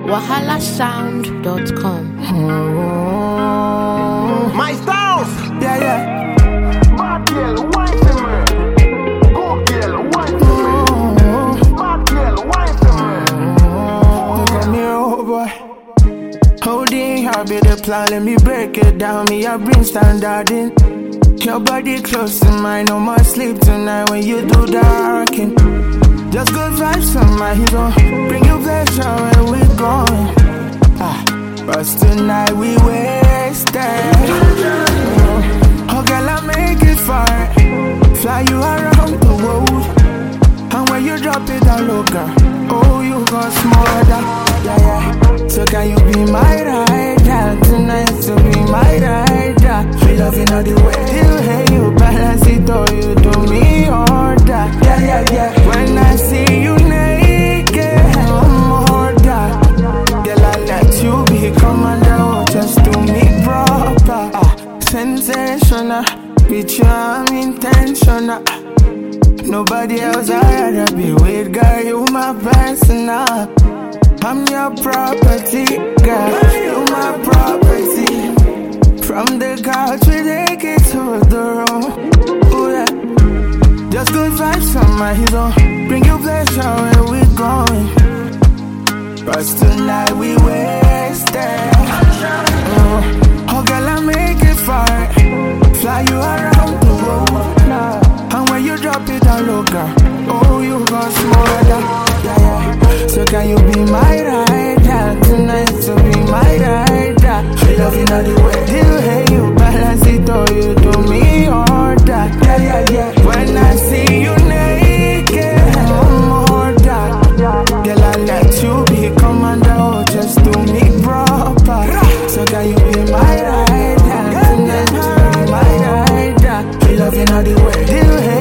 wahalasound.com. My styles. Yeah, yeah. Bad girl, wine for me. Good girl, wine for me. Bad girl, wine for me. Look at me, oh boy. Holding her be the plan, let me break it down. Me, I bring standard in. Your body close to mine, no more sleep tonight when you do the hurricane. Just good vibes on my hero. Bring you pleasure where we going. But tonight we wasted. Oh girl, I make it far. Fly you around the world. And when you drop it down low, girl, oh, you got smarter. Yeah, yeah. So can you be my rider tonight? So be my rider. We loving all the way you hey, you balance it or you do me order. Yeah, yeah, yeah. When I see you naked, I'm order. Girl, I let you be commander, oh, just do me proper. Sensational, with you I'm intentional. Nobody else I'd rather be with, girl, you my personal. I'm your property, girl, you my property. From the couch we take it to the room. Ooh, yeah. Just good vibes on my hero. Bring you pleasure where we going. But tonight we wasted. Oh girl, I make it far. Fly you around the world. And when you drop it down low, girl, oh, you got smarter. Yeah, yeah. So can you be my rider tonight? So be my rider. We loving all the way you hey, you balance it or you do me order. Yeah, yeah, yeah. When I see you naked, I'm order. Girl, I let you be commander, oh, just do me proper. So can you be my rider tonight? So be my rider. We loving all the way you hey,